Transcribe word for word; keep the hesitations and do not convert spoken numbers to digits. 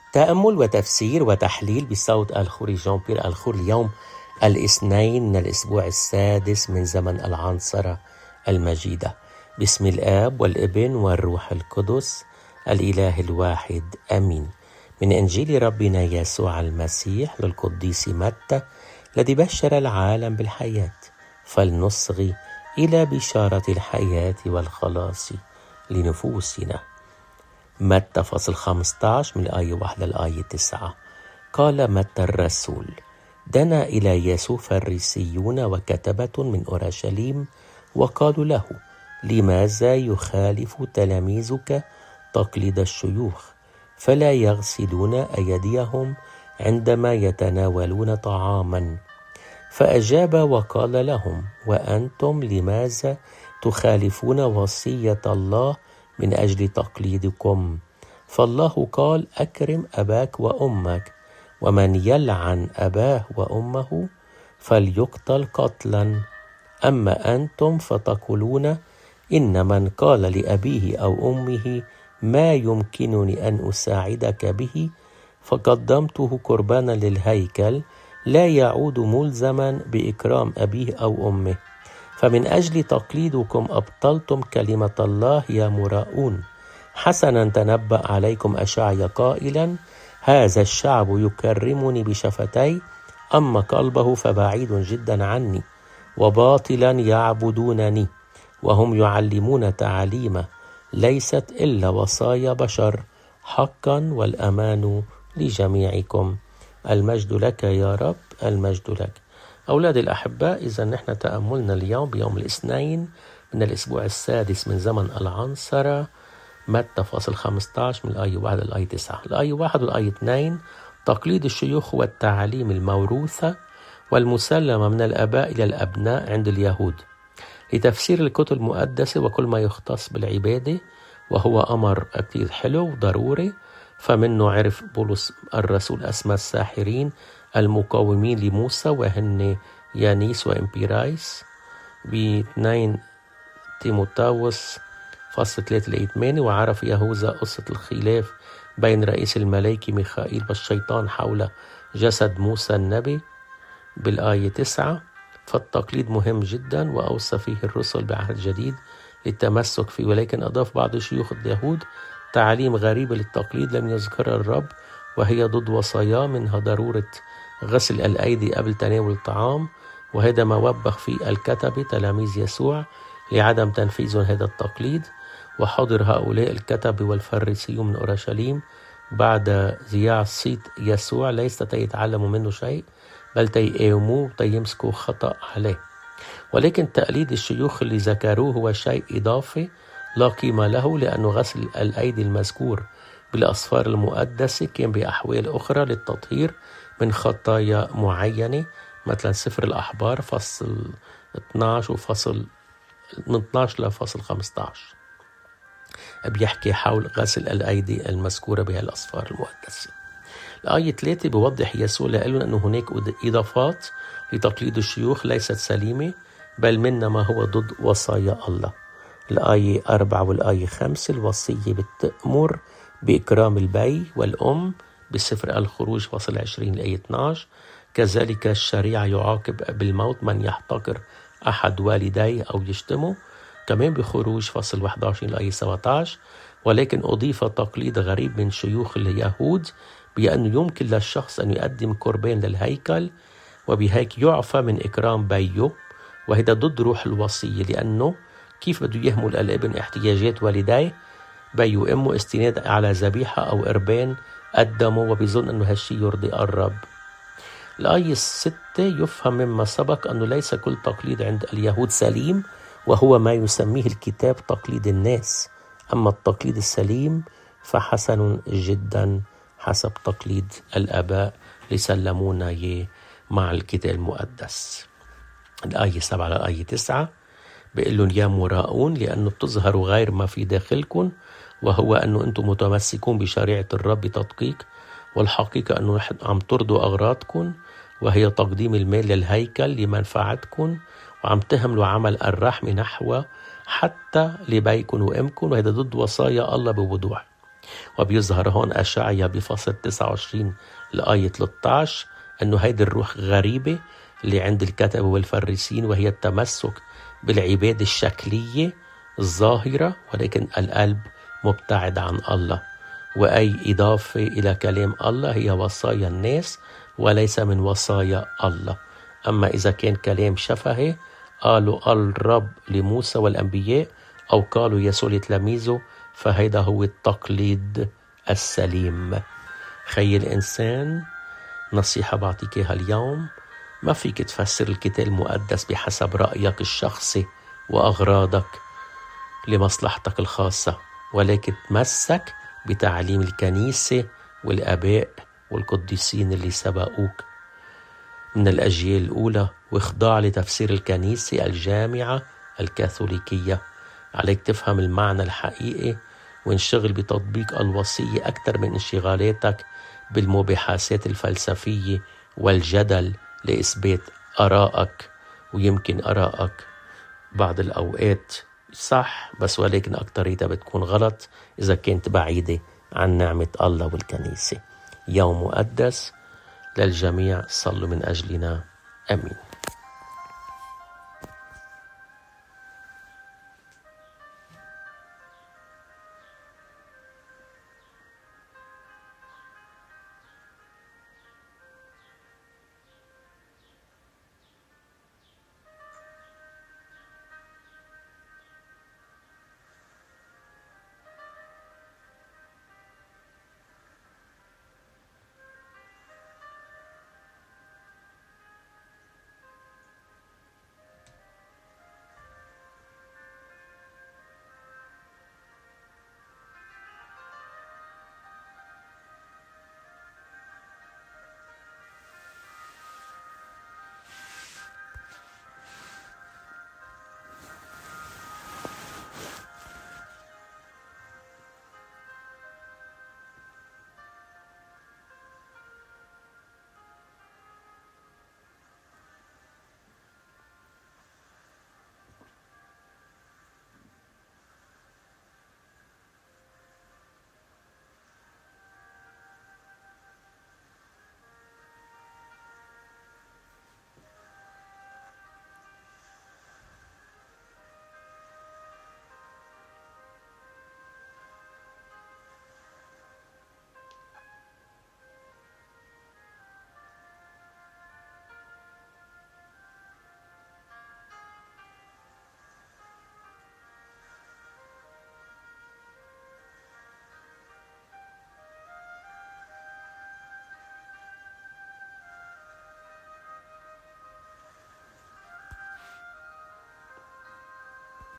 تأمل وتفسير وتحليل بصوت الخوري جان بيير الخور اليوم الاثنين من الأسبوع السادس من زمن العنصرة المجيدة. باسم الآب والابن والروح القدس الإله الواحد آمين. من إنجيل ربنا يسوع المسيح للقديس متى الذي بشر العالم بالحياة، فلنصغي إلى بشارة الحياة والخلاص لنفوسنا. متى فصل خمسة عشر من الآية واحد للآية تسعة. قال متى الرسول: دنا إلى يسوع فريسيون وكتبة من أورشليم وقالوا له: لماذا يخالف تلاميذك تقليد الشيوخ، فلا يغسلون أيديهم عندما يتناولون طعاما؟ فأجاب وقال لهم: وأنتم لماذا تخالفون وصية الله من أجل تقليدكم؟ فالله قال: أكرم أباك وأمك، ومن يلعن أباه وأمه فليقتل قتلا. أما أنتم فتقولون: إن من قال لأبيه أو أمه ما يمكنني أن أساعدك به فقدمته قربانا للهيكل، لا يعود ملزما بإكرام أبيه أو أمه. فمن أجل تقليدكم أبطلتم كلمة الله يا مراؤون. حسنا تنبأ عليكم أشعيا قائلا: هذا الشعب يكرمني بشفتي، أما قلبه فبعيد جدا عني، وباطلا يعبدونني، وهم يعلمون تعاليم ليست إلا وصايا بشر، حقا والأمان لجميعكم. المجد لك يا رب، المجد لك. أولادي الأحباء، إذا نحن تأملنا اليوم بيوم الاثنين من الأسبوع السادس من زمن العنصرة، متى فصل خمسة عشر من الآية واحد للآية تسعة. الآية واحد والآية اثنين: تقليد الشيوخ والتعاليم الموروثة والمسلمة من الآباء إلى الأبناء عند اليهود، لتفسير الكتب المقدسة وكل ما يختص بالعبادة، وهو أمر كتير حلو وضروري. فمنه عرف بولس الرسول أسماء الساحرين المقاومين لموسى، وهن يانيس وإمبيرايس، باثنين تيموتاوس فصل ثلاثة لآية ثمانية. وعرف يهوذا قصة الخلاف بين رئيس الملائكة ميخائيل والشيطان حول جسد موسى النبي بالآية تسعة. فالتقليد مهم جدا، وأوصى فيه الرسل بعهد جديد للتمسك فيه، ولكن أضاف بعض شيوخ اليهود تعاليم غريبة للتقليد لم يذكرها الرب، وهي ضد وصاياه، منها ضرورة غسل الأيدي قبل تناول الطعام، وهذا ما وبخ فيه الكتبة تلاميذ يسوع لعدم تنفيذهم هذا التقليد. وحضر هؤلاء الكتبة والفريسيون من أورشليم بعد ذياع صيت يسوع، ليس تيتعلموا منه شيء بل تيقاوموه تيمسكوا خطأ عليه. ولكن تقليد الشيوخ اللي ذكروه هو شيء إضافي لا قيمة له، لأنه غسل الأيدي المذكور بالأسفار المقدسة كان بأحوال أخرى للتطهير من خطايا معينة، مثلا سفر الأحبار فصل اثنا عشر وفصل من اثنا عشر لفصل خمسة عشر بيحكي حول غسل الأيدي المذكورة بها الأسفار المقدسة. الآية ثلاثة بيوضح يسوع لأنه أن هناك إضافات لتقليد الشيوخ ليست سليمة، بل منا ما هو ضد وصايا الله. الآية أربعة والآية خمسة: الوصية بتأمر بإكرام البي والأم بسفر الخروج فصل عشرين الآية اثنا عشر. كذلك الشريعة يعاقب بالموت من يحتقر أحد والديه أو يشتمه، كمان بخروج فصل واحد وعشرين الآية سبعة عشر. ولكن أضيف تقليد غريب من شيوخ اليهود بأنه يمكن للشخص أن يقدم قربان للهيكل، وبهيك يعفى من إكرام بيه، وهذا ضد روح الوصية، لأنه كيف بده يهمل الابن احتياجات والديه بي وأمه استناد على ذبيحة أو قربان قدمه، وبيظن أنه هالشي يرضي الرب. الآية الستة: يفهم مما سبق أنه ليس كل تقليد عند اليهود سليم، وهو ما يسميه الكتاب تقليد الناس، أما التقليد السليم فحسن جدا حسب تقليد الآباء لسلمونا يه مع الكتاب المقدس. الآية سبعة للآية تسعة بيقول لهم: يا مراؤون، لأنه بتظهروا غير ما في داخلكم، وهو أنه أنتم متمسكون بشريعة الرب بتدقيق، والحقيقة أنه عم ترضوا أغراضكم، وهي تقديم المال للهيكل لمنفعتكم، وعم تهملوا عمل الرحم نحو حتى لبيكم وأمكم، وهذا ضد وصايا الله بوضوح. وبيظهر هون أشعيا بفصل تسعة وعشرين لآية ثلاثة عشر أنه هيدي الروح غريبة اللي عند الكتبة والفريسين، وهي التمسك بالعبادة الشكلية الظاهرة، ولكن القلب مبتعد عن الله. وأي إضافة إلى كلام الله هي وصايا الناس وليس من وصايا الله. أما إذا كان كلام شفهي قالوا الرب لموسى والأنبياء أو قالوا يسوع لتلاميذه، فهيدا هو التقليد السليم. خي الإنسان، نصيحة بعطيك إياها اليوم: ما فيك تفسر الكتاب المقدس بحسب رأيك الشخصي وأغراضك لمصلحتك الخاصة، ولكن تمسك بتعليم الكنيسة والآباء والقديسين اللي سبقوك من الأجيال الأولى، واخضع لتفسير الكنيسة الجامعة الكاثوليكية. عليك تفهم المعنى الحقيقي وانشغل بتطبيق الوصية أكثر من انشغالاتك بالمباحثات الفلسفية والجدل لإثبات آرائك. ويمكن آرائك بعض الأوقات صح، بس ولكن أكتريتها بتكون غلط إذا كنت بعيدة عن نعمة الله والكنيسة. يوم مقدس للجميع، صلوا من أجلنا، آمين.